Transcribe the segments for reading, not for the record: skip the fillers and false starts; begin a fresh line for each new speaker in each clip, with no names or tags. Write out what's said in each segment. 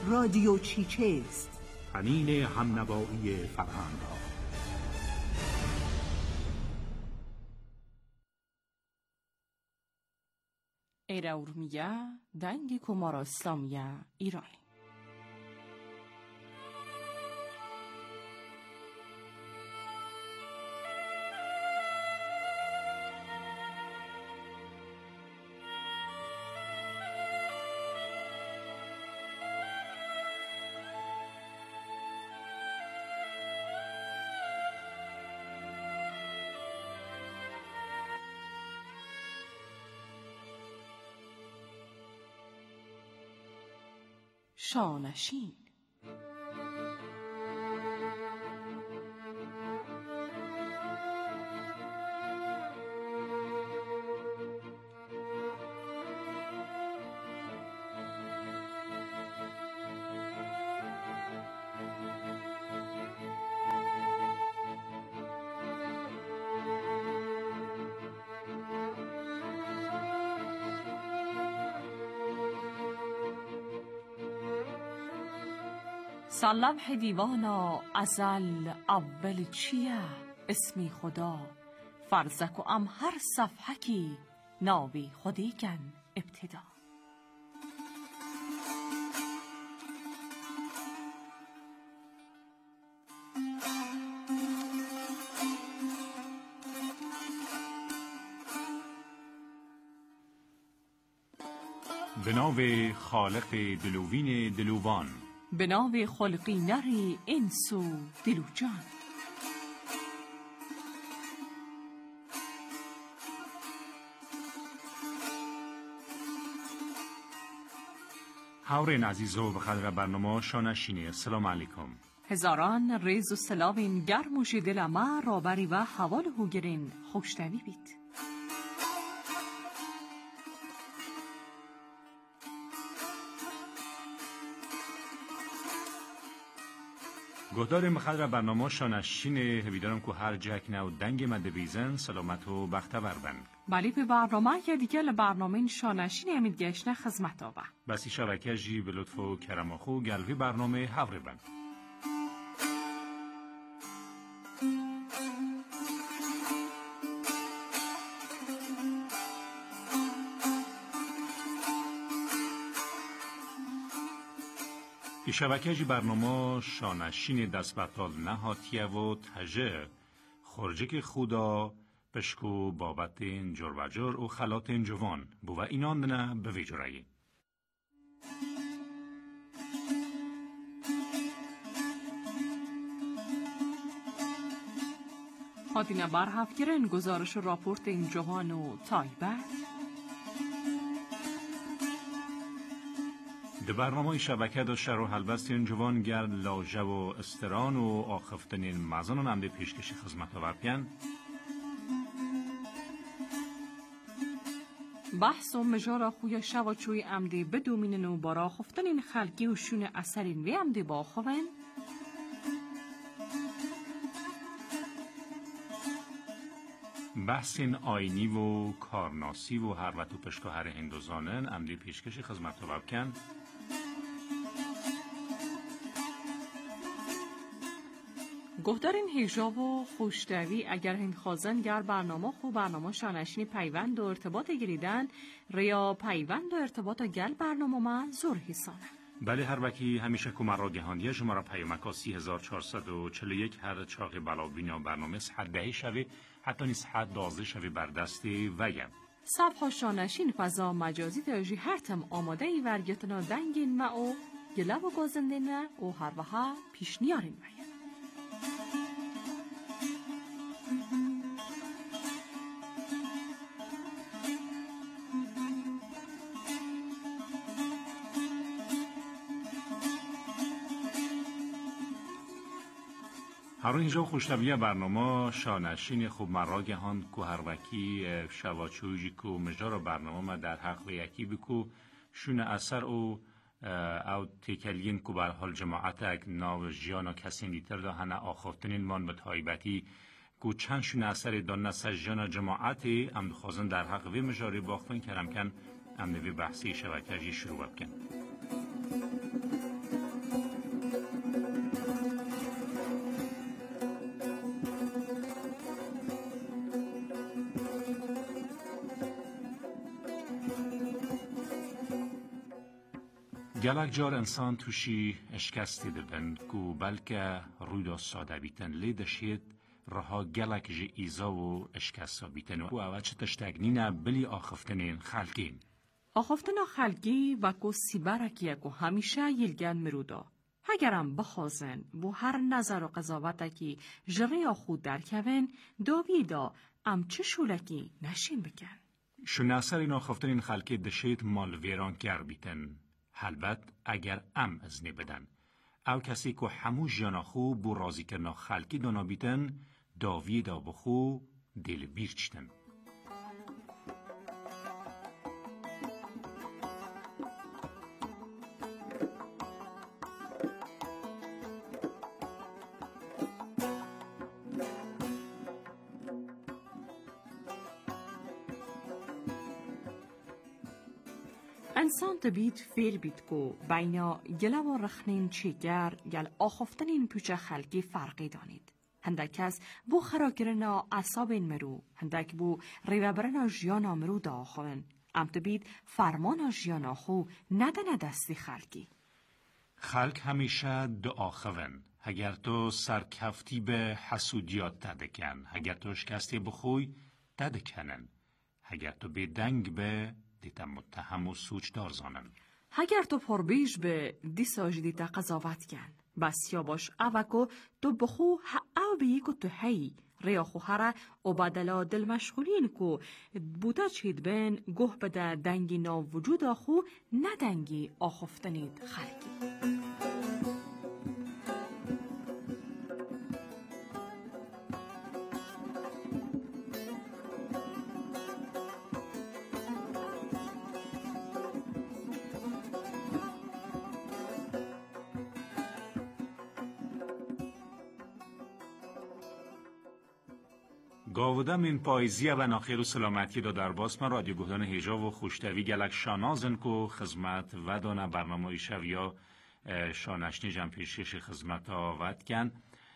رادیو چیچست،
تنین همنوایی فرهنگ‌ها.
ایراورمیه دنگ کمار اسلامیه ایرانی. شانشین. سلام دیوانا ازل اول چیه اسمی خدا فرزک و ام هر صفحه کی ناوی خودی کن ابتدا.
به نام خالق دلوین دلوان،
به نام خلقی نری انسو دلو جان.
هاورین عزیز و بخاطر برنامه شانشینی. السلام علیکم.
هزاران ریز و سلاوین گرم و دل ما رابری و حوال هوگرین خوشتوی بید.
گهداریم بخاطر برنامه شانشین هویدارم که هر جک نو دنگ مده بیزن سلامت و بختور بند.
بلی به برنامه که دیگه لبرنامه شانشین امید گشنه خدمت آبه.
بسی شبکه جی به لطف و کرماخو گلوی برنامه هوره بند. ای شبکه جی برنامه شانشین دست بطال نهاتیه و تجه خورجک خودا پشکو بابت جربجر و خلات جوان بو و اینان دنه به ویجرهی.
هادینه برهفگرن گزارش و راپورت این جوان و تایبت.
در برنامه شبکه دا شر و حلبست این جوان گرد لاجه و استران و آخفتن این مزانان هم ده پیشکشی خدمت آورپین.
بحث و مجارا خویا شوا چوی امده بدومینن و بارا خفتن این خلقی و شون اثرین وی امده با خوین.
بحث این آینی و کارناسی و هر و تو پشکه هر هندوزانن امده پیشکشی خدمت آورپین.
گهدارین هیجاب و خوشتوی اگر هند خازن گر برنامه خو برنامه شانشینی پیوند و ارتباط گریدن ریا پیوند و ارتباط گل برنامه من زور حسانه.
بله هر وکی همیشه که مرا گهاندیه شماره پیامکا 3441 هر چاق بلاوینا برنامه ساعت 10 شوی حتی نیست ساعت 12 شوی بر دست ویم.
صفحه شانشین فضا مجازی تاجی هر تم آماده ای ورگتنا دنگین ما او گله و گازندینه و هر وها پیش نیارین ویم.
هر اینجا خوشتبیه برنامه شانشین خوب مراگه هاند که هر وکی شواچویی که مجار برنامه ما در حق و یکی بکو شون اثر او تکلین که بر حال جماعت اک ناو جیانا کسی دیتر دا هنه آخفتنین من به تایبتی که چند شون اثر دانه سجانا جماعتی ام دخوازن در حق وی مجاری باختن کرم کن ام نوی بحثی شبکه جی شروع بکن. گلک جار انسان توشی اشکستی دبن کو بلکه رویدا ساده بیتن لی دشید رها گلک جی ایزا و اشکستا بیتن و اوه چه تشتگنینه بلی آخفتنین خلقین.
آخفتن خلقی و کو سیبرکی کو همیشه یلگن مرودا. اگرم بخوازن بو هر نظر و قضاوتکی جره خود درکوین داویدا ام چه شولکی نشین بکن.
شناسر این آخفتنین خلقی دشید مال ویران گر بیتن. البته اگر ام ازنی بدن او کسی که همو جانا خو بو رازی کرنا خلقی دانا بیتن داوی دا بخو دل بیر چتن.
انسان تبید فیل بید کو بینا گله و رخنین چیگر گل آخفتنین پوچه خلقی فرقی دانید. هندک کس بو خراکرنا اصابین مرو، هندک بو ریوبرنا جیانا مرو دا آخوین. ام تبید فرمانا جیانا خو ندن دستی خلقی.
خلق همیشه دعا خوین. اگر تو سرکفتی به حسودیات تدکن، اگر تو شکستی بخوی تدکنن، اگر تو به دنگ به دیتا متهم و سوچ دار زانن.
اگر تو پربیش به دیساج دیتا قضاوت کن بس یا باش اوکو تو بخو او بیی که تو هی ریا خوهره و بدلا دل مشغولین که بودا چید بین گوه بده دنگی نا وجود آخو ندنگی آخفتنید خلقی.
گاودم این پایزیه و ناخیر و سلامتی دا در باس من رادیو گهدان هیجا و خوشتوی گلک شانازن کو خدمت و دانه برنامه شویا شانشنی جمپیشش خدمت آوت کن.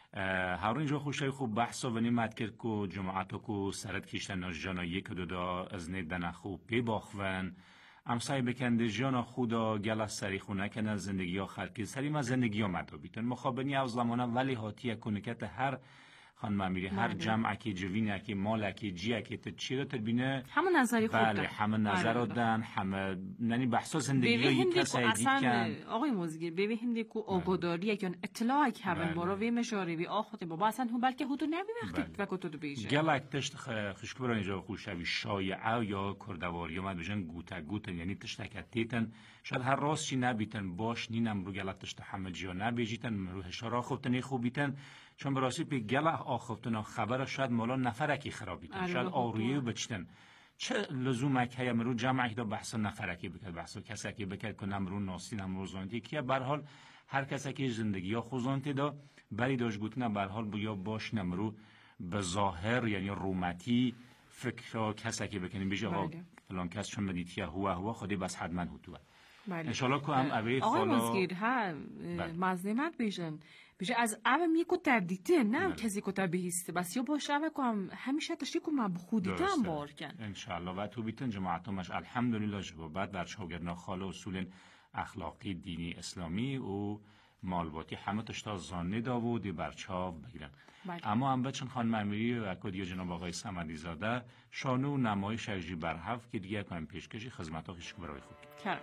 هر اینجا خوشتوی خوب بحثا و نیمت کرد کو جماعتا کو سرد کشتن از جانا یک دو از ندن خوب پی باخون ام سعی بکنده جانا خودا گل سری خونه کنه زندگی ها خلقی سری ما زندگی ها مدا بیتن مخابنی او زمانه ولی حاتیه کنکت هر خانم امیری هر جمع که جوینه که مال که جیه که چی رو تبینه
همون نظری خود
بله همه نظر دادن همه ننی بحثا زندگی یک کس
اصلا آقای موزگیر ببینیم دیگه آگوداری یا اطلاعی که هم برای وی مشاری وی آخوت بابا اصلا هم بلکه خودو نمی وقتی و کتو بیشه
گلک تشت خشک برای اینجا خوشوی شایعه یا کردواری اومد بجن گوتا یعنی تشتکتیتن شاید هر راست چی نبیتن باش نینم رو گلک تشت همه جا نبیجیتن رو هشارا خوبتنی خوبیتن چون براستی به گله آخفتن خبر شاید مولا نفرکی خرابیتن شاید آرویه بچتن چه لزوم اکه امرو جمعی دا بحث نفرکی بکرد بحث کسی که بکرد که نمرو ناسی نمرو زانتی که برحال هر کسی که زندگی ها خوزانتی دا بری داشت گوتنه برحال بیا باش نمرو به ظاهر یعنی رومتی فکر کسی که بکنیم بیشه فلان کس چون مدیتیه هوا خودی بس حدمن هوتوه انشالله که هم اوه
خالا آقای مزگیر ها مزنمت بیشن از اوه میکو تردیده نه کسی که تبهیسته بس یا باشه اوه که هم همیشه تشتی که من بخودیده هم بار کن
انشالله و تو بیتن جماعتمش الحمدلله جوابت بر شاگردنا خالا اصول اخلاقی دینی اسلامی و مالباتی همه تشتا زانه داودی برچاو بگیرن اما هم بچن خانم امیری و کدیا جناب آقای صمدی زاده شانو نمایش اجی برهف که دیگه کنم پیشکشی خدمت ها خیشک برای خود
کرد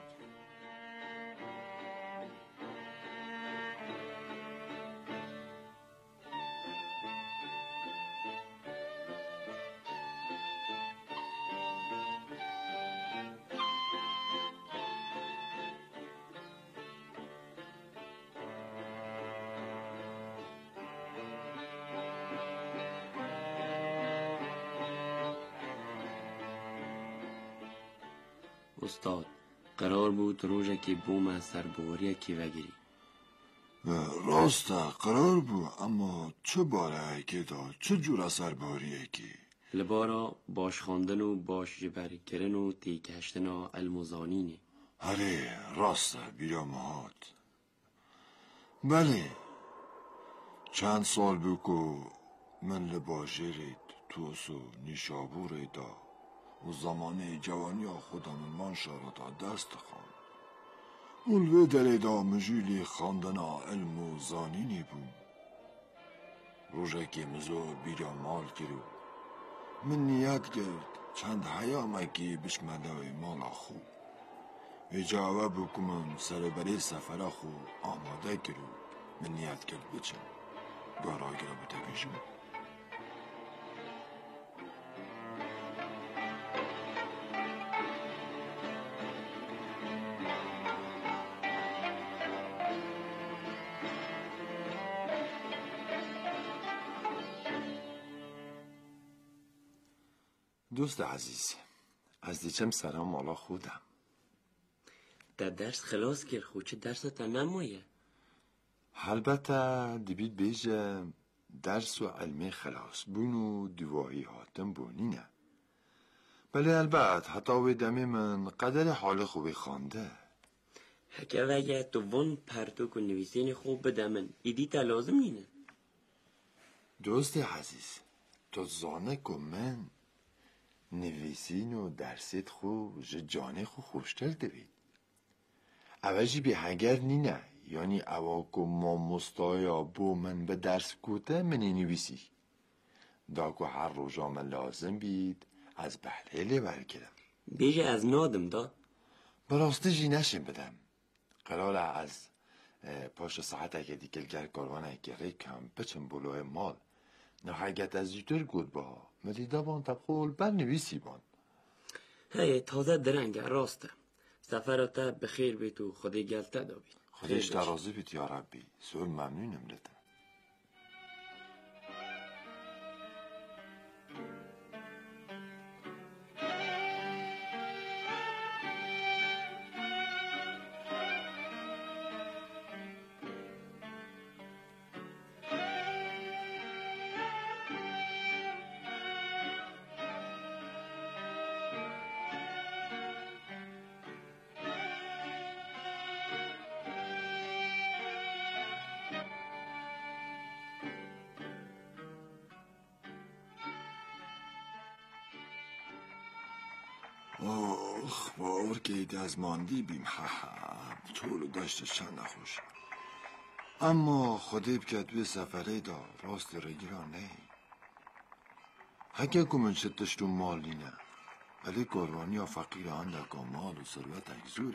استاد قرار بود روژه که بوم از سربوریه که وگیری
راسته قرار بود اما چه باره که دا چه جور سربوریه که
لبارا باش خواندن و باش جبری کرن و تیکشتن و المزانینه
هره راسته بیا مهات بله چند سال بکو من لباجرید توسو نیشابور دا و زمانه جوانی خودم من شارتا دست خوام اولوه در ادامه جولی خواندنا علم و زانینی بود. روژه مزور بیرا مال کرو. من نیت کرد چند حیامکی بشمدای مالا خو. و جواب بکمم سر بری سفر خو آماده کرو. من نیت کرد بچم. گاراگی را بتبیشم. دوست عزیز، از دیچم سلام مالا خودم.
در درس خلاص کرد خود چه درس تا نمایه؟
البته دبید بیجه درس و علمی خلاص بونو دوایی هاتم بونی نه. بله البته حتی و دمی من قدر حال خوبی خانده.
حکه وگه تو وان پرتوک و نویسین خوب بدمن ایدی تا لازم نینه.
دوست عزیز، تو زانه که من نویسین و درست خوب جانه خو خوشتر دوید. اوجی بی هنگر نینه، یعنی اواکو ما مستایا بو من به درس کوته منی نویسی. داکو هر روزا من لازم بید از بحلیله برگرم.
بیجه از نادم دا؟
براسته جی نشیم بدم. قرار از پاش ساعت اگه دیگلگر کاروانه گره کم بچم بلوه مال. نحاگت از یوتر گود با مدیده بان تقول بر نویسی بان.
هی تازه درنگه راسته. سفراتا بخیر بی تو خودی گلته دا بید.
خودش درازی بیت یا ربی. سول ممنونم لطم. آخ باور که ایده از ماندی بیم طول داشته چند نخوش. اما خودیب که توی سفره دا راست رگیران نه. حکه کمون شدش تو مالی نه. ولی قربانی ها فقیر هندک و مال و ثروت اگزوره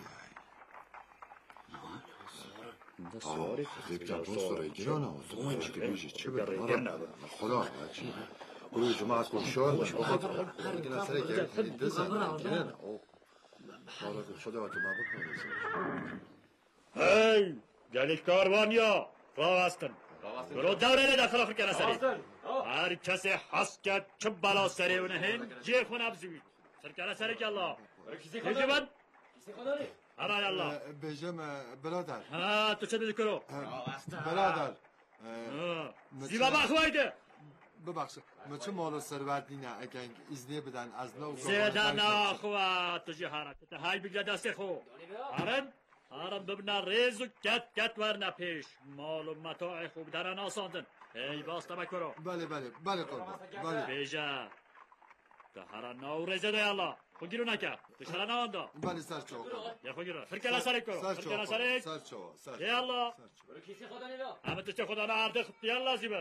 خودیب که راست رگیران ها تو که بیشه چه بدارم خدا چی گروه جماعت کن شار اگه نصره کرد دزن کنن خدا تو مبود
هی گلیش کاروانیا راه هستن برو دوره داخل آخر کنه سری هر کسی حس کرد چه بلا سری اونه هن جه خون ابزوید سر کنه سری که الله کسی من همه الله
بجم برادر
ها تو چه دیدی کرو
برادر
زیبا بخوایده
ببخشید ما چه مال و ثروت نینه اگه ایزنی بدن از نو
زیده ناخواه تو جه حرکت های بگیره دست خو هرم ببینه ریز و کت ورنه پیش مال و متاع خوب درن آساندن ای باسته بکرو
بله قربان بله
بیجه که هر ناو ریزه ده الله خوگیرو نکه دشتره نوانده
بله سر چوه
یا خوگیرو فرکل سری کرو فرکل سری
سر چوه
یا الله همه تو چه خدا نهرده خطی الله زیبر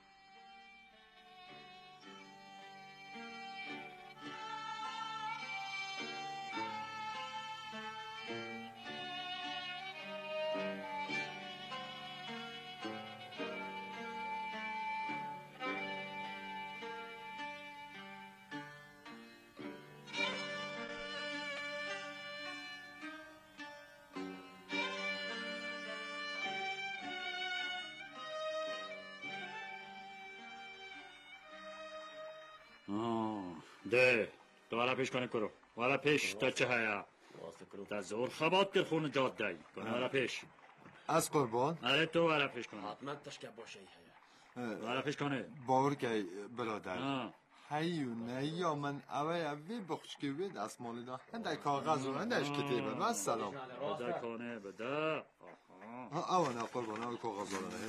ده تو حالا پیش کنه کرو حالا پیش تا چه هیا تا زور خبات کر خون جاد دایی کنه حالا پیش
از قربان
آره تو حالا پیش کنه
حتما تشکر باشه
حالا پیش کنه
باور که برادر هیو نه یا من اوی بخش که وی دست مالی دا هنده کاغذ و هندهش کتیبه و سلام
بده کنه بده
اوه نه قربان اوی کاغذ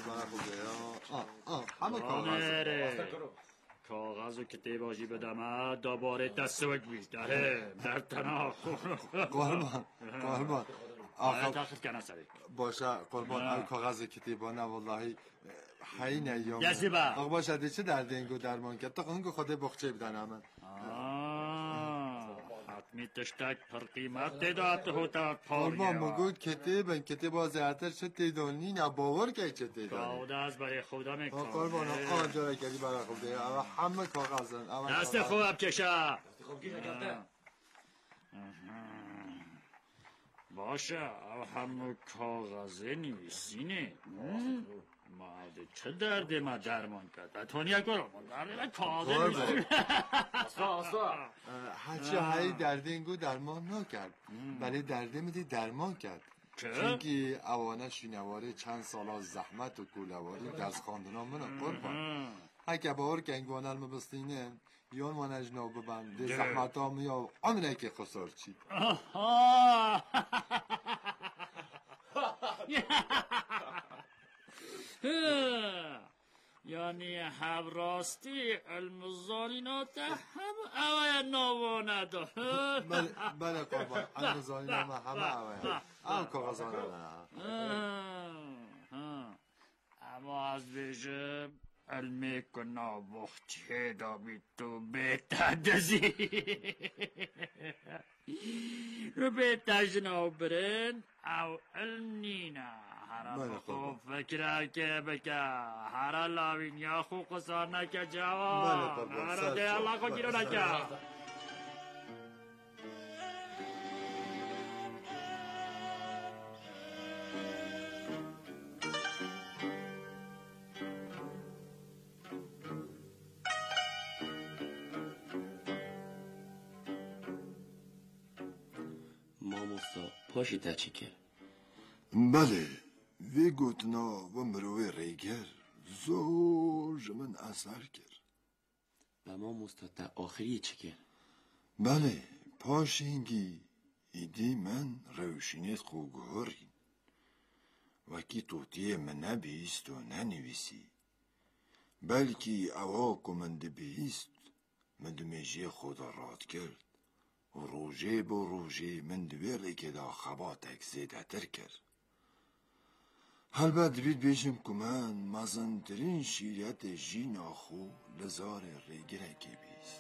دارنه همه کاغذ
کاغذ و کتیب آجی بدم دوباره دست وک بیشتره در تنها
قربان آخه
تاخد کنه سری
باشه قربان کاغذ کتیبانه والله حین ایام
جذبه
آقا باشه دیگه چه درد اینگو درمان کرد تا خونگو خود بخچه بدن من
حتمی تشتک پر قیمت دیدات هوتا
قربان مگو کتیب بازیاتر چه تیدونی نه باور که چه تیدونی
خدا از برای خدا میکنه
قربان آنجا کردی برای خدا همه کاغذن
دست خوب کشه باشه همه کاغذه نویسینه ماده چه درد ما درمان کرد اتونیا کرو درد کاغذه نویسینه
هرچی های درد اینگو درمان نکرد ولی درد میدی درمان کرد چونکه اوانه شینواره چند سال زحمت و کولواری دست خواندن منو قربان اگه باور که انگوانه المبستینه یون وانج نو ببند زحمت ها میاد آمینه که خسار چی
یعنی هم راستی علم زالینات هم اوه نوانه دا
بله قربان علم زالینات همه اوه هم کاغذانه
اما از بیشه علمی که نابخته دا بی تو بیتا دزی رو بیتا جنو برن او علم نینا هر خوب فکر که بکه هر لاوین یا خوب قصار نکه جواب هر ده اللہ کو گیرو نکه
پاشی تا چی کرد؟
بله وی گوتنا و مروی ریگر زور من اثر کرد
و ما مستطع آخری چی کرد؟
بله پاشینگی ایدی من روشینیت خوگوهارین وکی توتیه من نبیست و ننویسی بلکی اوا کمنده بیست من دمیجی خدا راد کرد و روژه با روژه من دویره که دا خباتک زیده تر کرد البته بید بیشم که من مزنترین شیریت جین آخو لزار ریگره که بیست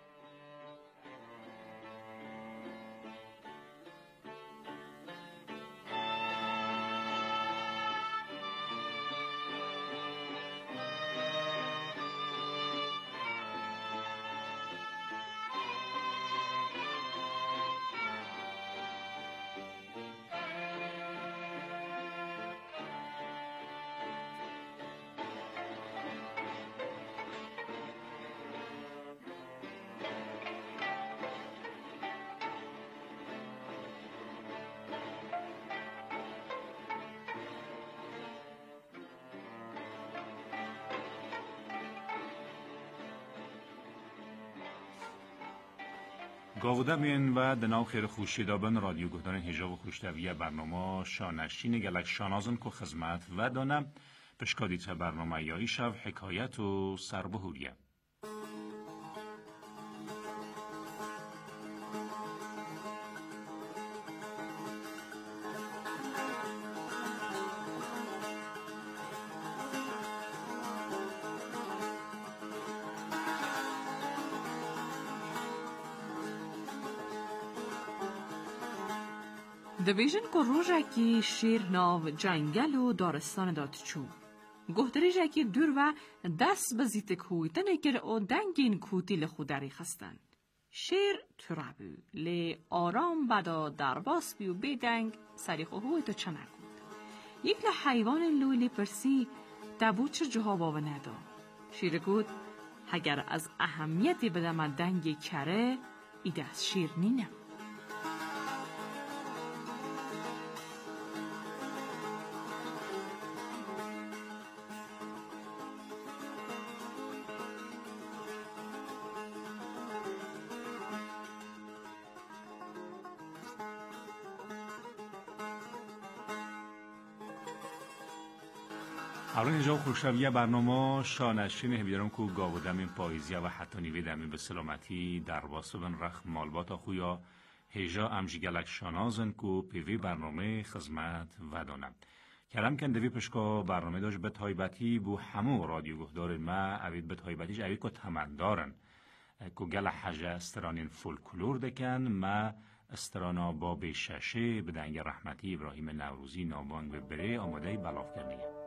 گاودمین و دناو خیر خوشیدابن رادیو گهدان هجاب و خوشتویه برنامه شانشین گلک شانازن که خدمت و دانم پشکادی تا برنامه یایی شو حکایت و سربهوریه
دویژن که روژکی شیر ناو جنگل و دارستان داد چو گهدری جکی دور و دست بزیت کویتن کر او دنگین کوتی لخودری خستن شیر ترابو لی آرام بدا درباس بیو بیدنگ سریخ و هوی تو چنگ بود یک حیوان لولی پرسی دبو چه جواب آوه ندا شیر گود اگر از اهمیتی بدم دنگی کره ایده از شیر نینم
حالا اینجا خوشبیه برنامه شانشین هبیدارم که گاودم این پاییزیه و حتی نیوه دمی به سلامتی در واسبن رخ مالبات خویا هیجا امجیگلک شانازن کو پیوی برنامه خدمت ودانم. کرم کن دوی پشکا برنامه داشت به تایبتی بو همو رادیو گهدار ما اوید به تایبتیش اوید که تمندارن که گل حجه استرانین فولکلور دکن ما استرانا با بششه به دنگ رحمتی ابراهیم نوروزی نابانگ و بره آماده بلاف کرنیه.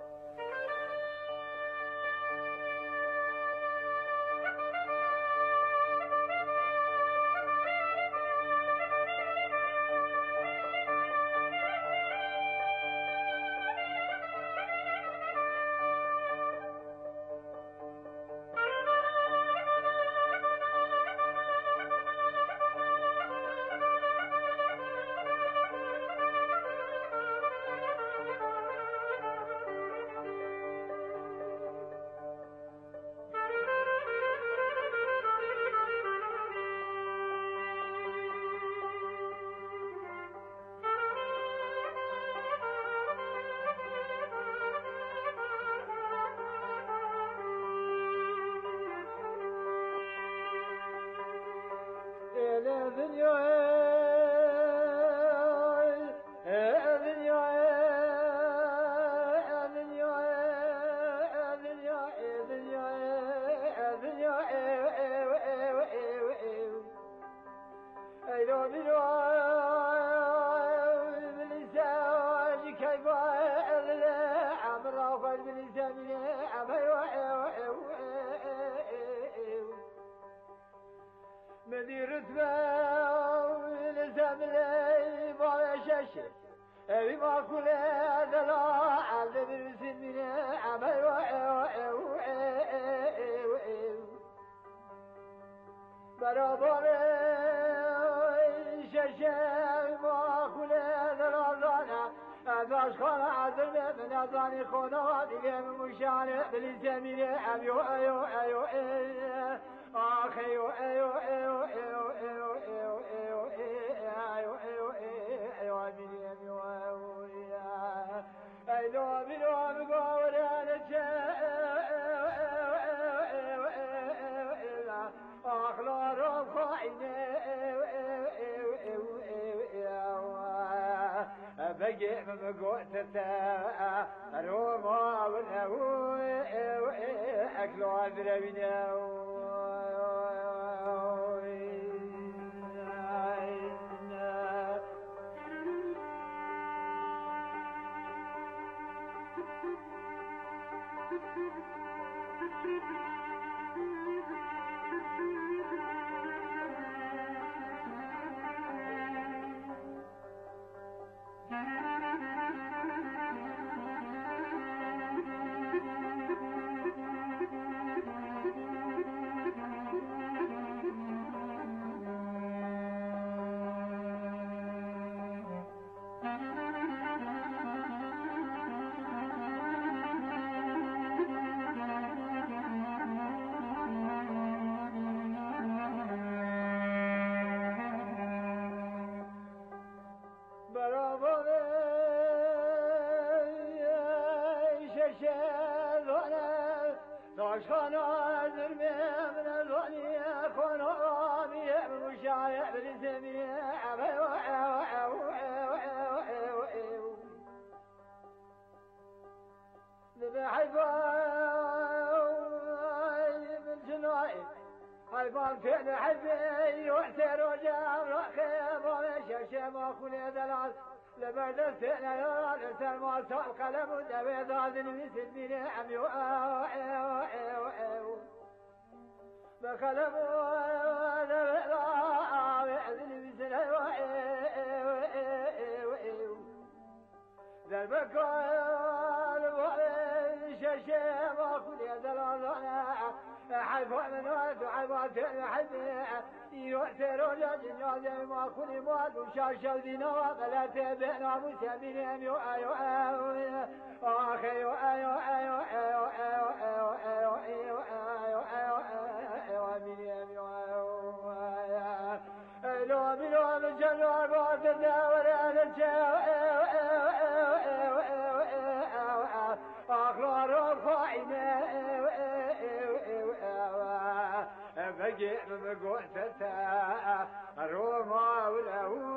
بقيت بقوتها روما وله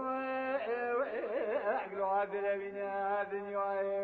دربینه دنیای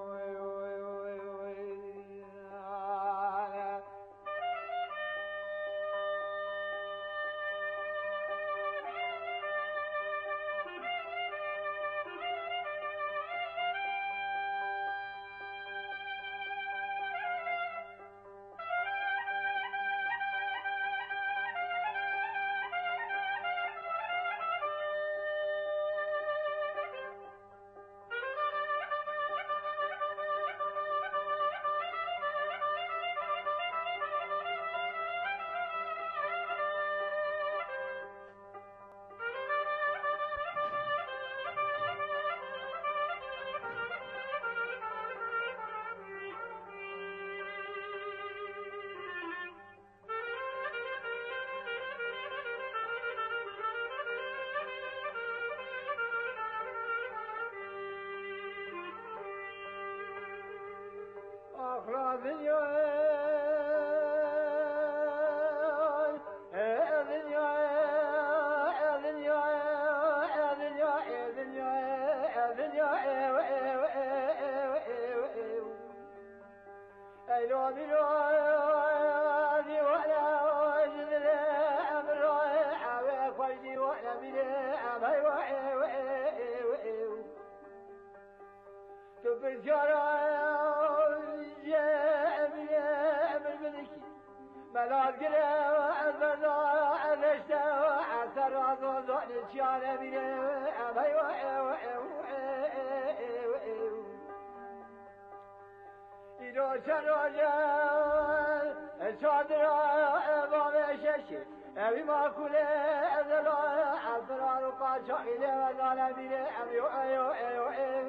أبي ما كل أذلا أفرار قاچا إلى وزانا بير أبي أيو أيو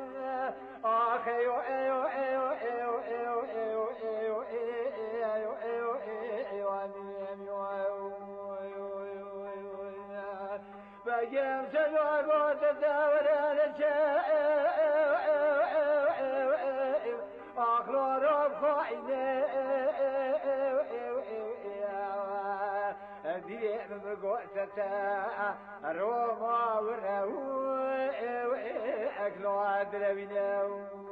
آخ أيو أيو أيو أيو أيو أيو أيو أيو أيو أيو أيو بجم سجوا قوت الدور أخلو رب خاينة بقوتها روما ورهو أكلوا عدلبنا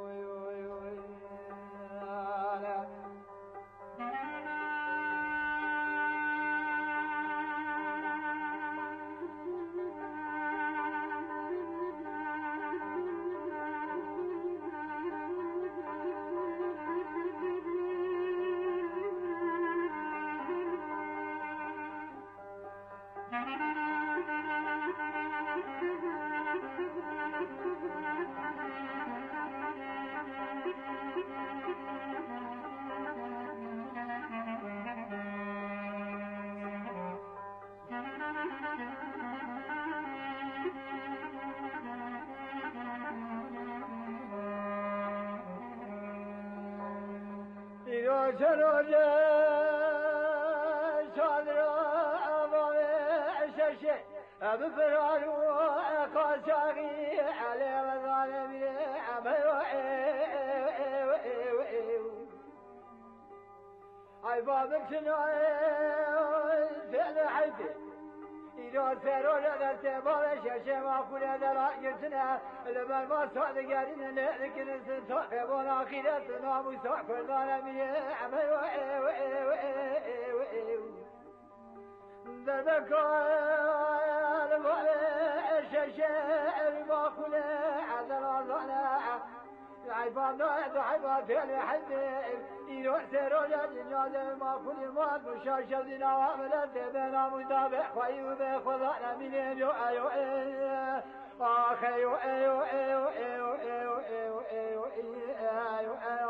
بفرار وقاساقي على الظالمين أي بابك سنوين فعل حيث إذا سيروا لذلك بابا شاشة ما كنا ذلا قلتنا لما ما صعد قارين لكن سنتقبون آخرتنا مساق الظالمين ذبكوا الشاشة ما كنا عذلا ظلا عباد الحد إذا سيروا للدنيا ما كل ما مشاشة ذنا وعملت بنا متابع خيوب خضعنا من يو أيو آخ أيو أيو أيو أيو أيو أيو أيو أيو أيو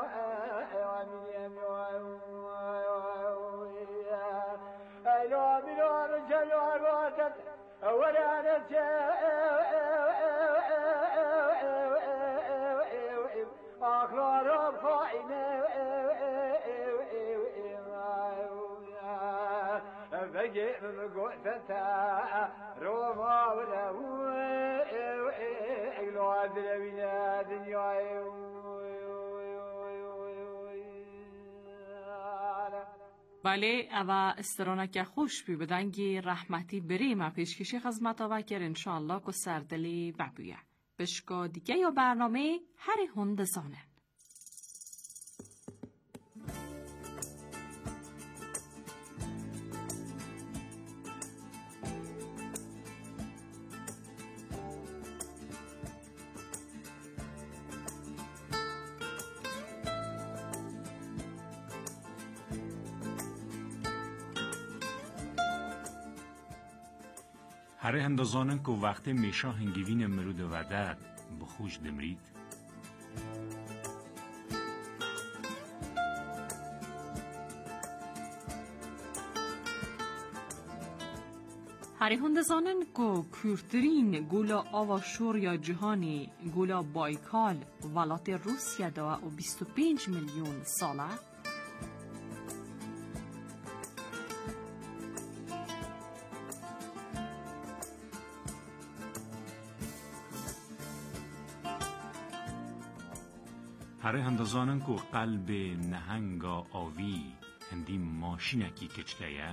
أيو من رجل عبادت ولا أخلار بخائنة بقي بقوتها روما وله إقلوا عدل دنيا
بله او استرانک خوش بی بدنگی رحمتی بریم پیشکشی خدمت و کر انشاءالله که سردلی ببویه بشکا دیگه یا برنامه هر هند زانن.
هر هندازانن که وقت میشا هنگیوین مرود ودد بخوش دمرید
هر هندازانن که کورترین گولا آواشور یا جهانی گولا بایکال ولات روسیه دا و 25 میلیون ساله
هر هندازانن که قلب نهنگا آوی هندی ماشینکی کچکیه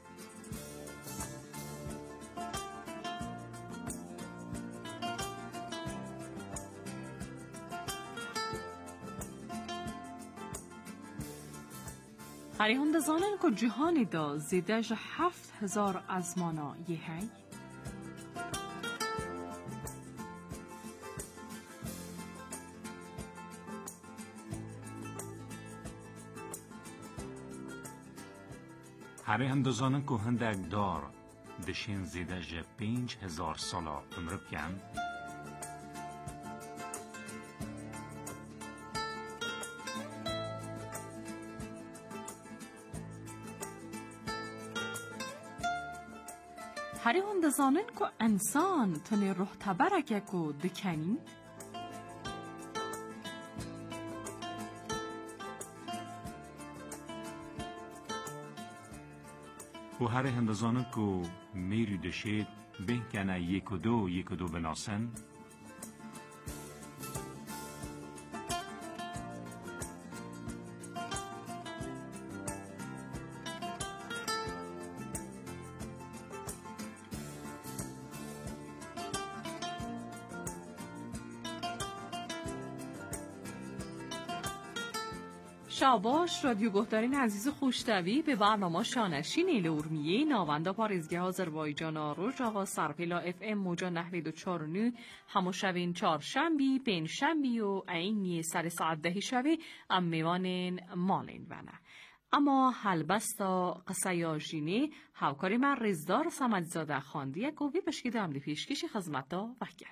هر هندازانن که جهانی دا زیدش 7000 ازمانا یه هی
هر هندازانن که هندک دار دشین زیده جه 5000 سالا عمر بکن
هر هندازانن که انسان تنی روح تبرکه که دکنی
و هر هندازانن که میری دشید بهکنه یک و دو بناسن
شاباش رادیو گهدارین عزیز خوشتوی به برنامه شانشین ایلورمیه ناوندا پارزگه آذربایجان روز آقا سرپیلا اف ام موجا نهری دو چارنو همو شوین چارشنبی پنجشنبی و اینی سر ساعت 10 شوی ام میوانین مالین ونه اما حلبستا قصه یاجینی هاوکاری من رزدار سمدزاده خاندیه گوی بشکیده عملی پیشکش خدمت دا وکن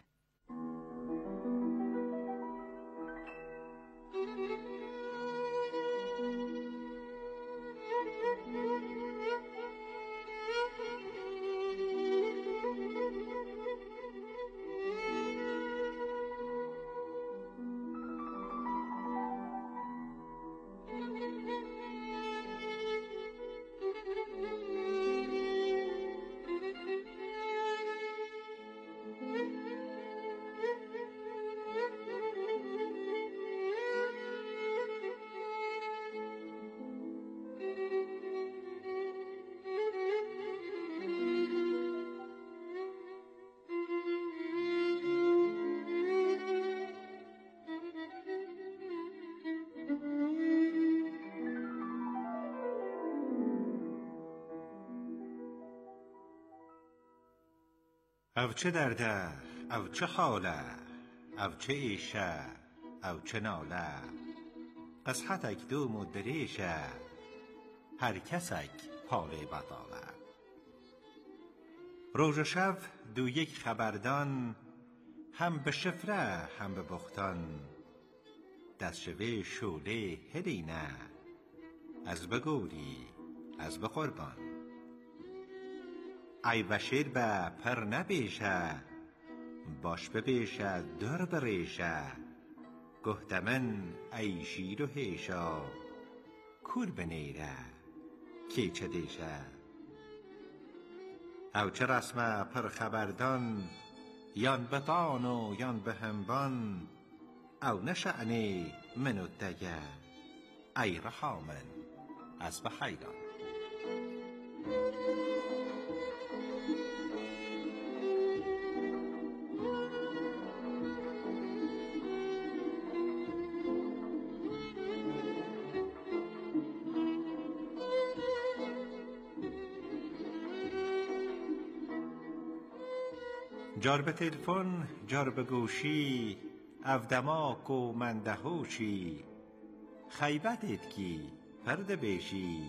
او چه درده او چه حاله او چه ایشه او چه ناله قصحتک دوم و دریشه هر کسک حاله بطاله روز و شب دو یک خبردان هم به شفره هم به بختان دست شوه شوله هلینه از بگوری از بقربان ای بشیر به پر نبیشه باش ببیشه در بریشه گهتمن ای شیر و هیشا کور بنیره کی چه دیشه او چه رسمه پر خبردان یان بطان و یان بهنبان او نشعنی منو دگه ای رحامن از بحیران جار به تلفن جار به گوشی افدماک و مندهوشی خیبتت کی پرد بیشی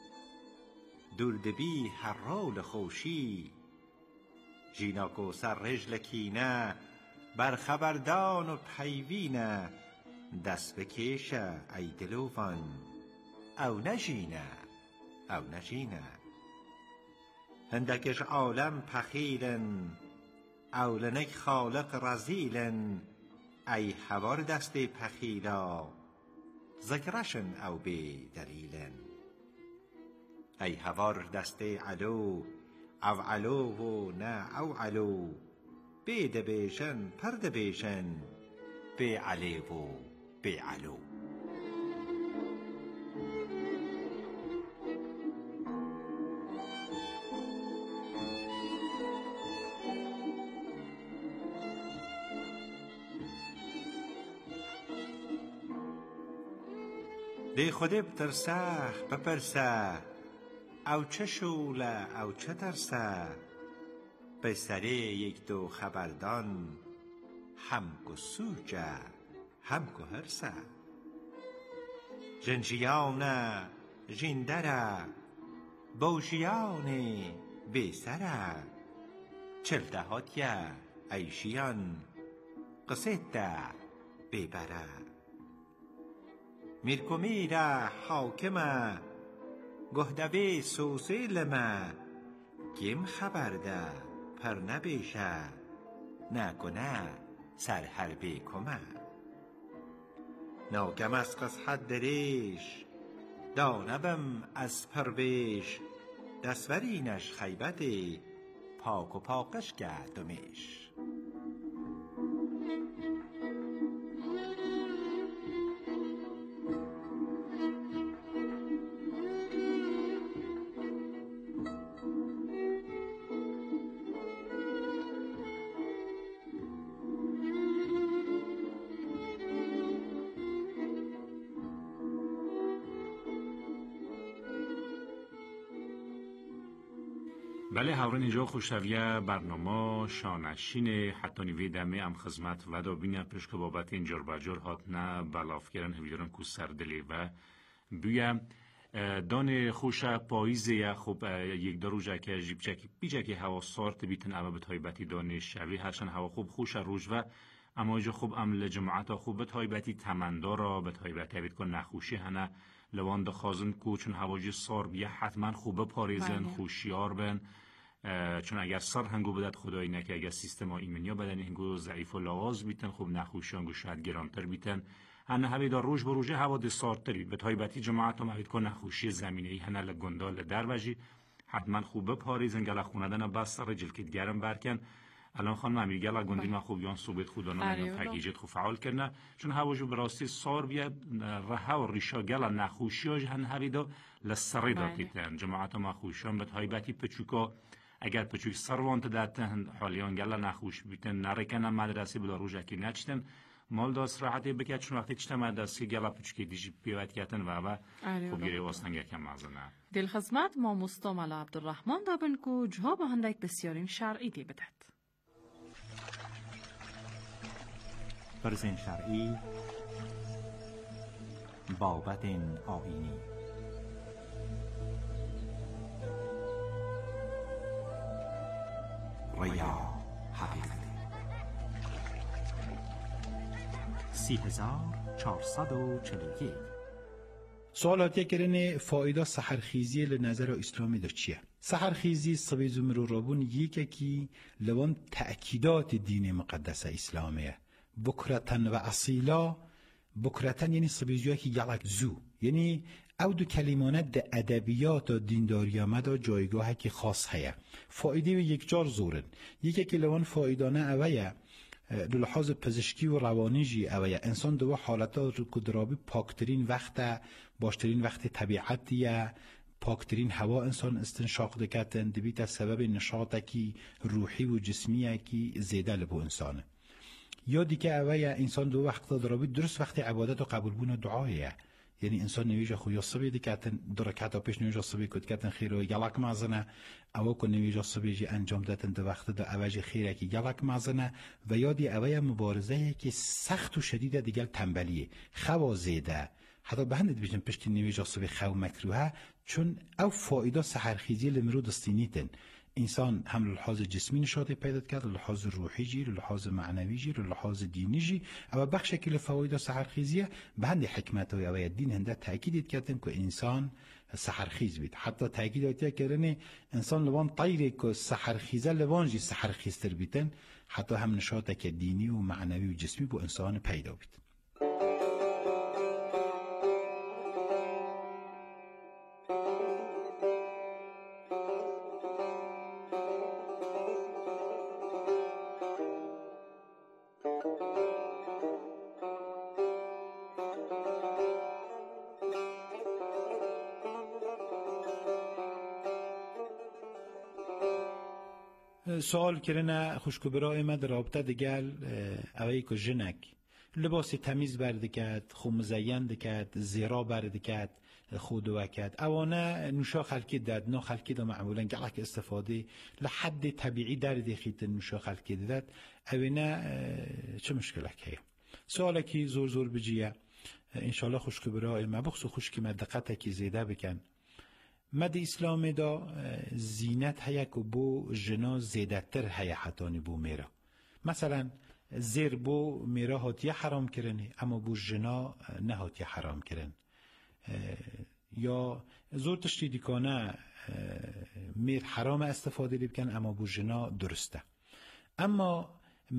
دردبی هر رول خوشی جیناک و سر رجل کینه بر خبردان و پیوینه دست بکیشه ای دلوفان او نجینه او نجینه هندکش عالم پخیلن او لنک خالق رزیلن ای هوار دست پخیلا ذکرشن او به دلیلن ای هوار دست علو او علو و نه او علو بیده بیشن پرده بیشن به علی و به علو. دی خودی بترسه بپرسه او چه شوله او چه ترسه به سری یک دو خبردان هم کو سوچه هم کو هرسه جنجیانه جندره بوشیانه بیسره چلده هاتیه ایشیان قصیده بیبره میرکو میره حاکمه گهدوی سوسیلمه کم خبرده پر نبیشه نکنه سر حربی کمه ناکم از قصحت دریش دانبم از پرویش دستورینش خیبتی پاک و پاکش گردمیش.
بله هاورین اینجا خوشتویه برنامه شانشین حتی نیوی دمه ام خدمت و دا بینه پشک بابت این جور بجور هات نه بلافگرن هویدارن کو سردلی و بویا دان خوش پاییزه خوب یک دو روزه که جیب چکی بیجه که هوا سارت بیتن اما به تایبتی دان شوی هرچند هوا خوب خوش روز و اما جو خوب عمل جماعت خوب به تایبتی تمندارا به تایبتی بیت کن نخوشی هنه لوان دخازن کو چون هواجی سار بیا حتما خوب پاریزن خوشیار بن چون اگر سر هنگو بدد خدایی نکه اگر سیستم ایمنیا بدن هنگو ضعیف و لواز بیتن خوب نخوشی هنگو شاید گرانتر بیتن هنه هوی دار روز بروژه هوا ده سارتری به تایبتی جماعت هم هوید کن نخوشی زمینه ای هنه لگندال در وجی حتما خوب پاریزن گل خوندن بس رجل کت گرم برکن الان خانم امیر گل گندی ما خوب یان صوبت خودانا میان پاکیجت خوب فعال کردن چون هواجو براستی سار بیا رها و ریشا گل نخوشیاج هن هویدا لسری داتیتن جماعت ما خوشان به تایبتی پچوکا اگر پچوک سروانت دادن حالیان گل نخوش بیتن نرکنن مدرسه بلا روزه کی نچتن مال داست راحتی بکرد چون وقتی چتم مدرسه گل پچوکی دیجی پیوت کردن و خوب گیری واسطن یکم مزنه
دل خدمت ما مستعمل عبدالرحمن دابن کو جواب هندک بسیارین شرعی دی بدد.
برزن شرعی بابت آیینی ریا حقیقت 3441
سوالات یکرنه فایده سحرخیزی لنظر اسلامی دا چیه؟ سحرخیزی صبیزو مرو رابون یکی لوان تأکیدات دین مقدس اسلامیه بکرتن و اصیلا بکرتن یعنی صبیزوی که یلک زو یعنی او دو کلمانه ده ادبیات و دینداری آمده جایگاه که خاص هیا فایده و یک جار زورن یکی که لوان فایدانه اویه لحاظ پزشکی و روانیجی اویه انسان دو حالتا رو کدرابی پاکترین وقت باشترین وقت طبیعتیه پاکترین هوا انسان استنشاق دکتن دبیت از سبب نشاطکی روحی و جسمیه که زیده لبو انسانه یا دیگه اوه انسان دو وقت درابی درست وقت عبادت و قبول بون دعایه یعنی انسان نویجا خو یا صبی دکاتن درکاتا پیش نویجا صبی کد کاتن خیرو یلاک مازنه او کو نویجا صبی جی انجام دادن دو وقت دو اوج خیره کی یلاک مازنه و یادی اوی مبارزه که سخت و شدیده دیگه تنبلیه خوا زیده حتی به هندید بیشتر پشت نویجا صبی خو مکروه چون او فایده سحرخیزی لمرو دستینیتن انسان هم لحاظ جسمی نشاطی پیدا کرد، لحاظ روحی جی، لحاظ معنوی جی، لحاظ دینی جی، اما بخش کل فواید سحرخیزیه به هند حکمت و اوید دین هنده تأکید کردن که انسان سحرخیز بید. حتی تأکید کردن انسان لبان طیری که سحرخیزه لبان جی سحرخیزتر بیتن، حتی هم نشاطی که دینی و معنوی و جسمی با انسان پیدا بید. سوال کردن خوشکو برای من در رابطه دیگر اوهی که جنک لباس تمیز برده کرد، خو مزین دکد، زیرا برده کرد، خود وکد اوانه نوشا خلکی داد، نو خلکی دا معمولا گلک استفاده لحد طبیعی درده خیت نوشا خلکی داد اوانه چه مشکل هیا؟ سوال کی زور بجیه انشالله خوشکو برای من بخصو خوشکی مدقت کی زیده بکن مد اسلام دا زینت هیا که بو جنا زیده تر هیا حتانی بو میرا مثلا زیر بو میرا هاتی حرام کرنه اما بو جنا نه هاتی حرام کرن یا زور تشتی دیکانه میر حرام استفاده لی بکن اما بو جنا درسته اما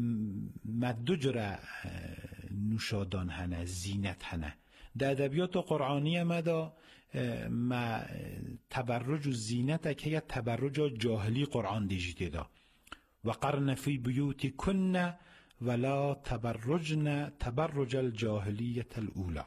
مدو جره نوشادان هنه زینت هنه در ادبیات قرآنی مدا ما تبرج و زینت که یا تبرج جاهلی قرآن دیجیده دا و قرن فی بیوتی کن ولا تبرجن تبرج الجاهلیت الاولا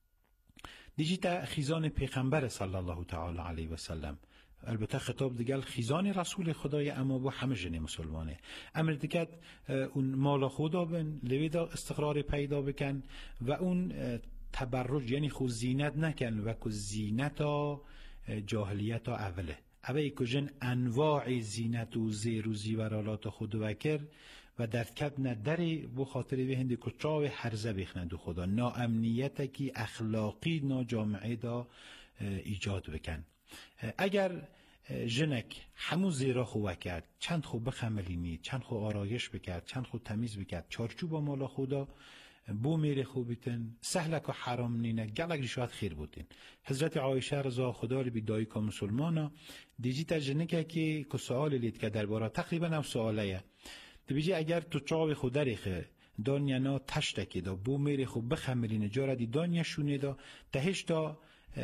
دیجیده خیزان پیغمبر صلی الله تعالی علیه و سلم البته خطاب دیگه خیزان رسول خدای اما با همه جن مسلمانه امر دیگه اون مال خدا بن لویدا استقرار پیدا بکن و اون تبرج یعنی خود زینت نکن و که زینتا جاهلیت اوله اوه که جن انواع زینت و زیر و زیورالات خود وکر و درکب نداری بو خاطر به هندی کچاو حرزه بخنند خدا ناامنیت کی اخلاقی نا جامعه دا ایجاد بکن اگر جنک همو زیرا خواه کرد چند خو بخملینی چند خو آرایش بکرد چند خو تمیز بکرد چارچوب مالا خدا بو میره خوبیتن سهله که حرام نینه گلک شاید خیر بودین حضرت عایشه رضا خدا بی دایی که مسلمانا دیجی تجنکه که سوال لید که درباره تقریبا هم سواله دیجی اگر تو چاو خود دریخه دانیا نا تشتکی دا بو میره خوب بخمرینه جارا دی دانیا شونه دا تهش دا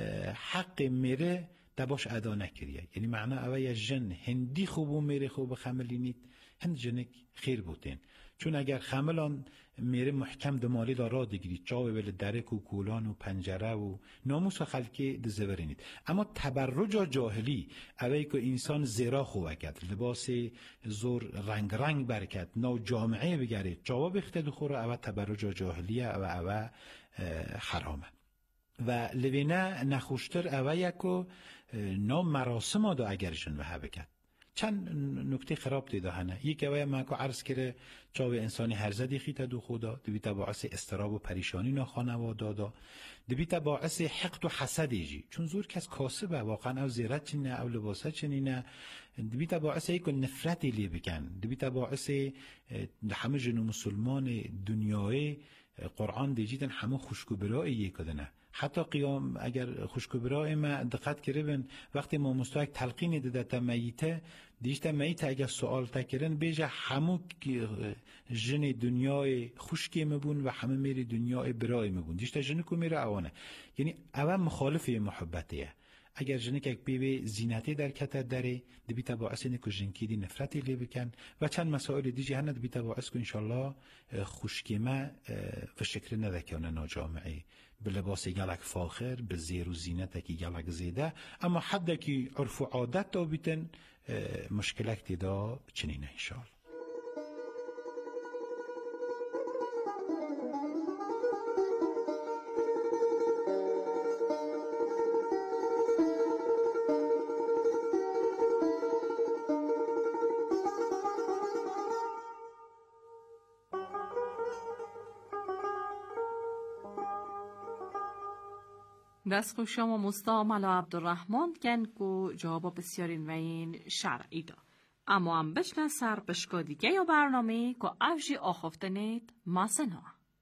حق میره دباش ادا نکریه یعنی معنا اوه جن هندی خوبو میره خوب بخمرینید هند جنک خیر بودین چون اگر خملان میره محکم دمالی دا را دیگرید چاوه بله درک و کولان و پنجره و ناموس و خلکی دزورینید اما تبرج جاهلی اوهی که انسان زیرا خواه کرد لباس زور رنگ برکت نو جامعه بگرید چاوه بخته دخوره اوه تبرج جاهلیه اوه حرامه و لبینه نخوشتر اوه یکو نام مراسم دا اگر جن وحه بکد چند نکته خراب دیده هنه یک اوه من که عرض کرده چاوه انسانی هرزدی خیطه دو خدا دویتا باعث استراب و پریشانی نا خانواده دا دویتا باعث حقد و حسدی جی چون زور کس کاسبه واقعا او زیرت چنینه او لباسه چنینه دویتا باعث یک نفرتی لی بکن دویتا باعث همه جنو مسلمان دنیای قرآن دیجیدن همه خوشکو برای یک کدنه حتی قیام اگر خوشکو برای ما دقت کربن وقتی ما مستوک تلقین داده تا میته دیشتا میته اگر سوال تکرن بیجه همو جن دنیای خوشکی مبون و همه میری دنیای برای مبون دیشتا جن کو میره اوانه یعنی اول مخالف محبتیه اگر جنی که بیبی زینتی در کتر داره دبیتا باعث اینه که جنکی دی نفرتی لی بکن و چند مسائل دیجی هنه دبیتا باعث که انشالله خوشکیمه و شکر ندکانه ناجامعی به لباس گلک فاخر به زیر و زینت که گلک زیده اما حد که عرف و عادت دا بیتن مشکلک دیدا چنینه انشالله
دست خوش شما مستا ملا عبدالرحمن کن که جواب بسیارین و این شرعی دا. اما هم بشنه سر بشکا دیگه یا برنامه که افجی آخفتنید ماسنا.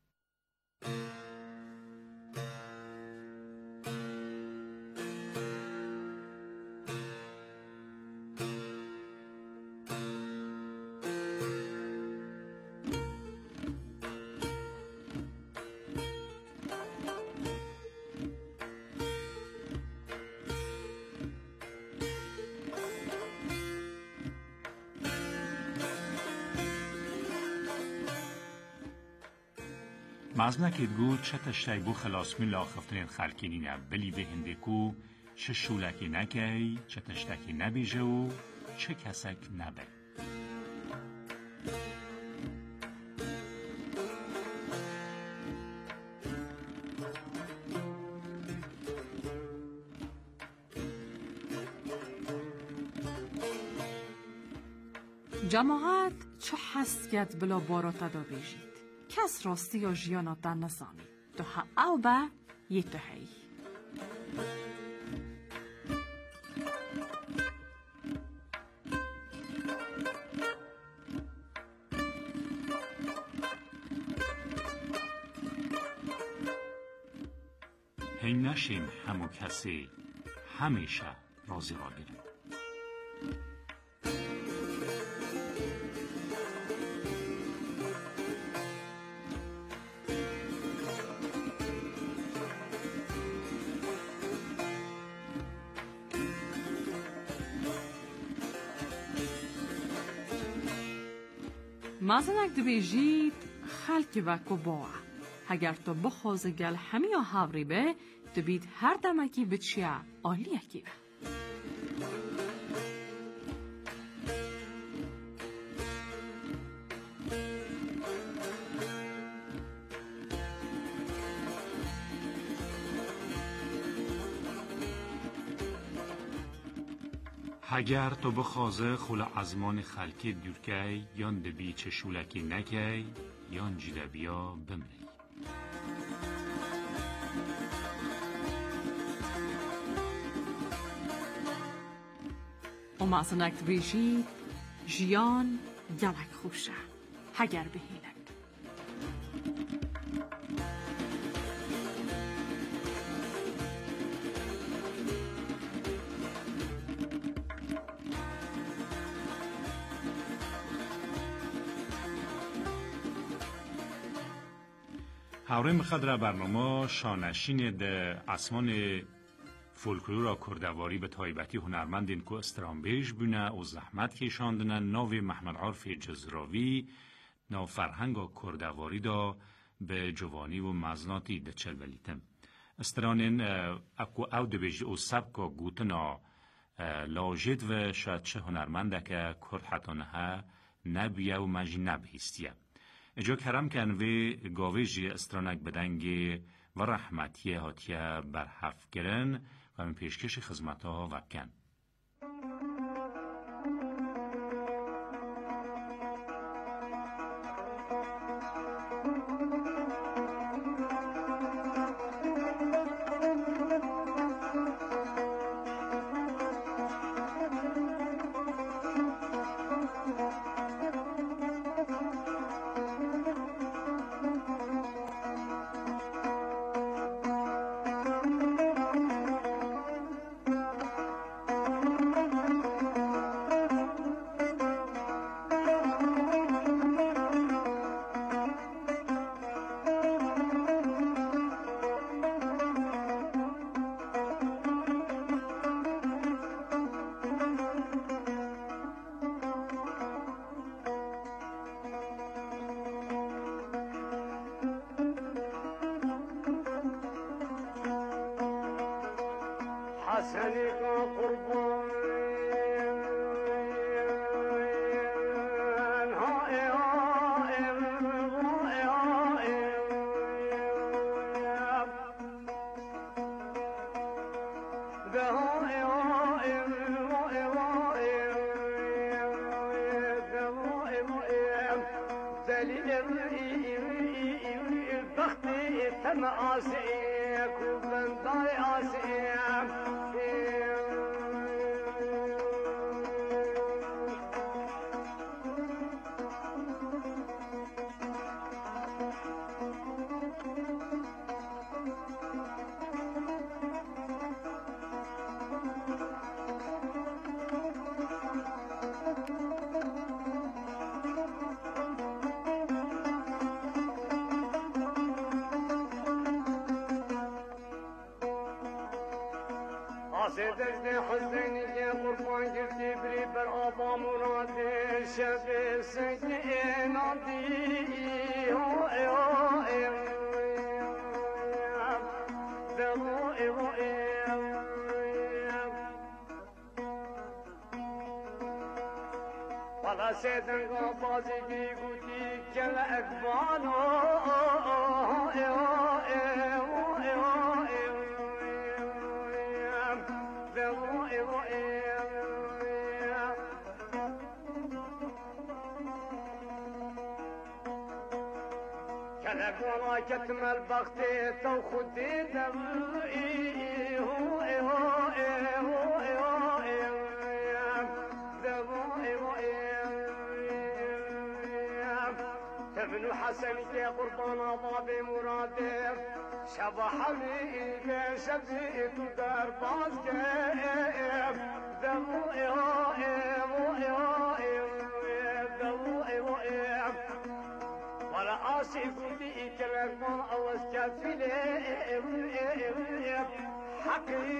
مزنکت گو چه تشتای بو خلاص می لاخفتن خلکینی نه بلی به هنده کو چه شولکی نکی چه تشتکی نبیجه و چه کسک نبه.
جماعت چه هست گد بلا باراتا دا بیجید کس راستی یا جیانات در نزانی دو ها او با یه تو هی
هین نشیم همو کسی همیشه رازی را گیرم.
مازنک دویجید خلکی وکو باع اگر تو بخوز گل همی یا هاوری به دبید هر دمکی بچیه آلی اکی به
اگر تو بخوازه خول ازمان خلکی دورکی یان دبی چه شولکی نکی یان جیده بیا بمری.
و مازنک دویجید جیان گلک خوشه اگر بهینه
هاوریم خدر برنامه شانشین ده اسمان فولکلورا کردواری به تایبتی هنرمندین که استرامبیش بونه و زحمت کشاندنن ناو محمد عارف جزراوی ناو فرهنگ کردواری دا به جوانی و مزناتی ده چل بلیتم استرانین اکو او ده بیج او سبکا گوتنا لاجد و شاید چه هنرمنده که کرد حتانه نبیه و مجی نبهیستیه اجا کرم کن و گاویجی استرانک بدنگی و رحمتی هاتیه برحف گرن و من پیشکش خدمتها وکن.
يكون داري آسيم سيدنا حسين يا قربان جبتي بري بالأبا مرادي شبه سيدي نادي ولا سيدنا بازي قوتي كلا أقبانو كلك ولا كتم البخت تو خدي دمي هو ابن حسن يا قربان بابي مرادي شبحني شبيت دار بازك دمو ولا آسف فيك الأكبر أو استفيد حقي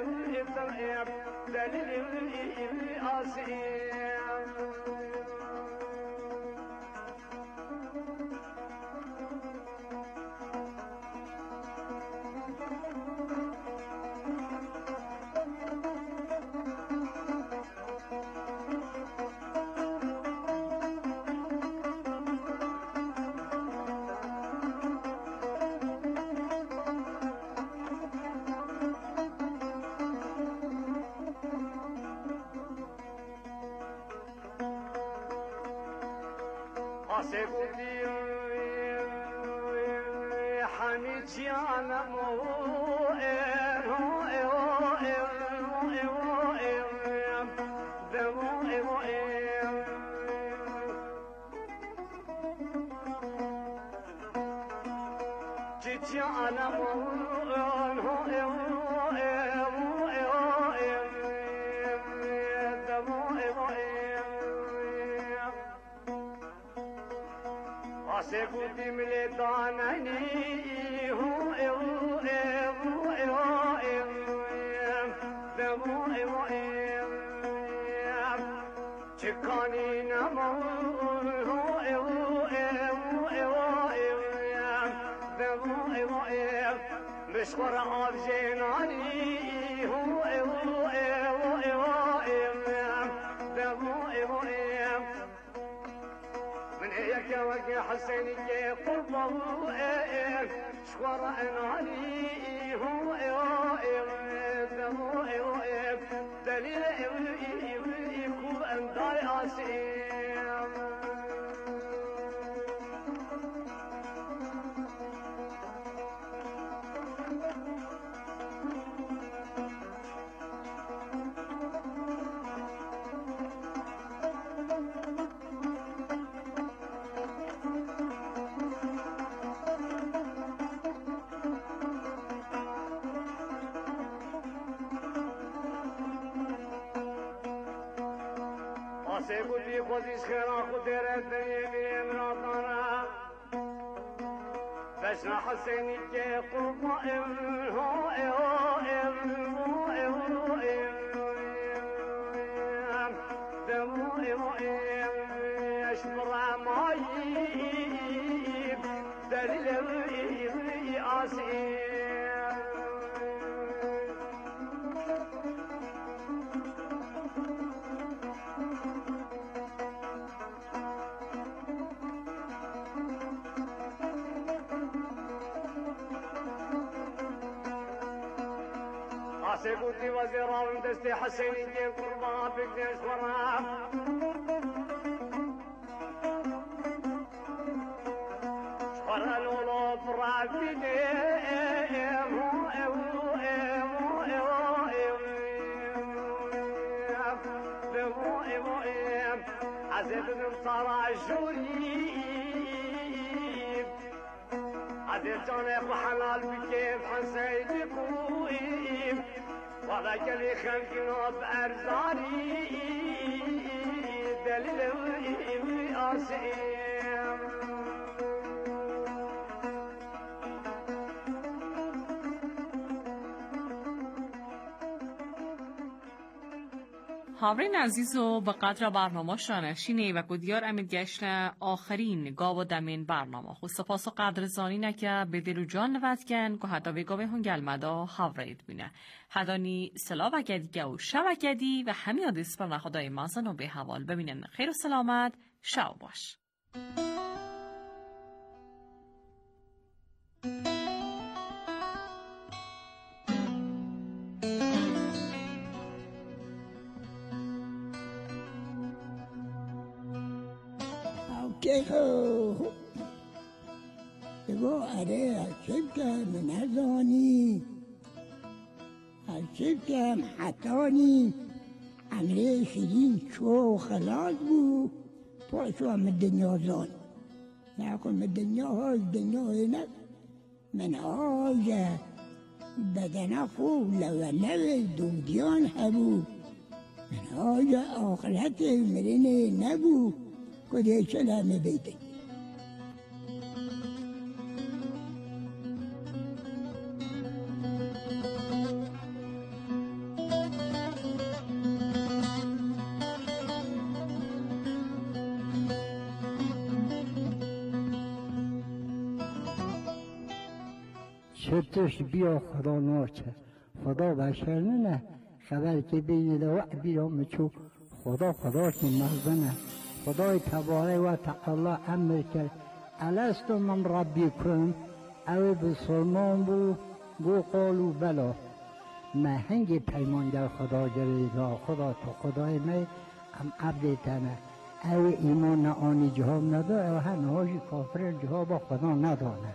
دليل آسف سيقولي حميد يا جيت انا سيقولي مليطانني هو تكاني نمون مشغر عاب زيناني هو من هيك وقع حسيني قربه شغر اناني هو دليل يكون اندار اسيم سيقولي خذيش خيرا خدير الدنيا من امراطنا فاشنا حسيني كي قربا اشبر مايب دليل آسيب سيقولي وزيران دستي حسيني كي قربا بقديش ورا شخر الولو برافيني جانه خو حلال بکیم حسین کویم والا کلی خلقنا بارزانی دلیل آسیم
هاورین عزیز و به قدر برنامه شانشینه و گودیار امید گشن آخرین گاو دمین برنامه خود سپاس و قدر زانی نکه به دل و جان نوتگن که حتی گاوه هنگل مدا هاورید بینه حدانی سلا و گدیگه و شو گدی و همین آدیس پر خدای مازن و به حوال ببینن خیر و سلامت شو باش.
بگو اره عجب که من ازانی عجب که حتانی امره شیرین چو خلاص بود پاشو هم دنیا زان نکن من دنیا های دنیا اینه من آجه بدن خوب لولو دودیان هبو من آجه آخرت مرینه نبو کده سلامه بیده شرطش بیا خدا ناچه خدا بشر نه خبر که بین دو بیرام چو خدا که مغزنه خدای تبارک و تعالی امر کرد الست من ربکم او بسلمان بو قالو بلا محنگ پیمان در خدا گرید خدا تو خدای می هم عبد تنه او ایمان آنی جهاب نداره او هنهاجی کافر جهاب خدا ندانه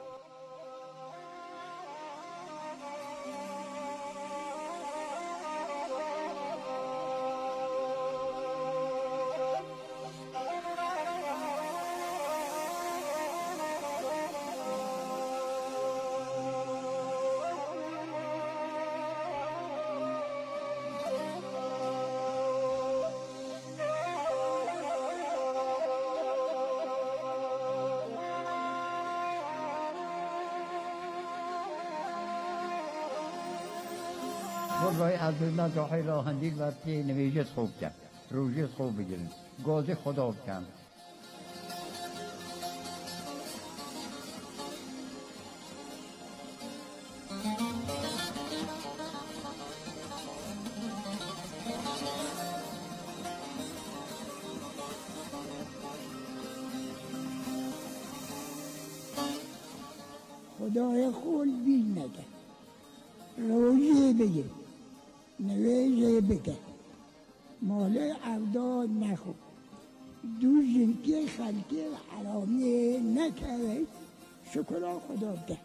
خدای عزیزم جاهای راهندید و تی نویجت خوب کرد روژت خوب بگیرید گازی خدا بکن
خدای خود بیل نکن روژه بگیر نویجه بکن مال عبدال نخو دو زنکی خلقی حرامی نکره شکر خدا بکن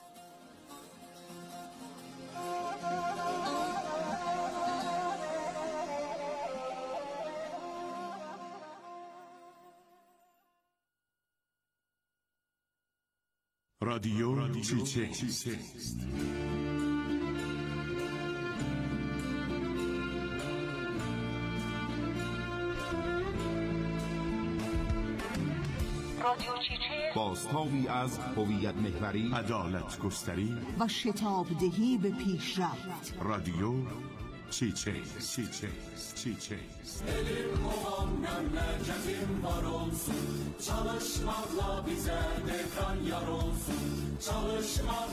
رادیو چیچه بازتابی از هویت محوری، عدالت گستری
و شتابدهی به پیشرفت.
رادیو چیچه.
Elim ovam memleketim var olsun, çalışmakla bize devran yar olsun, çalışmak